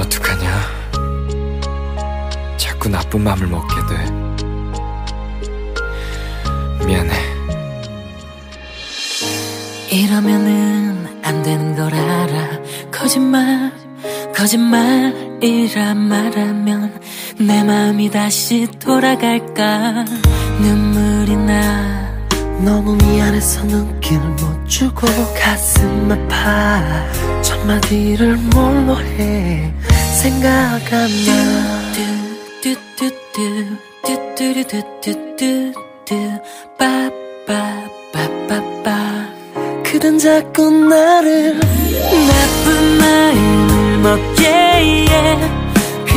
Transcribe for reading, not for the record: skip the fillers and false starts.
어떡하냐. 자꾸 나쁜 맘을 먹게 돼. 미안해. 이러면은 안 되는 걸 알아. 거짓말이라 말하면 내 마음이 다시 돌아갈까. 눈물이 나. 너무 미안해서 눈길 못 주고 가슴 아파. 첫마디를 뭘로 해 생각하면 빠빠빠빠빠빠. 그댄 자꾸 나를 나쁜 마음을 먹게 해.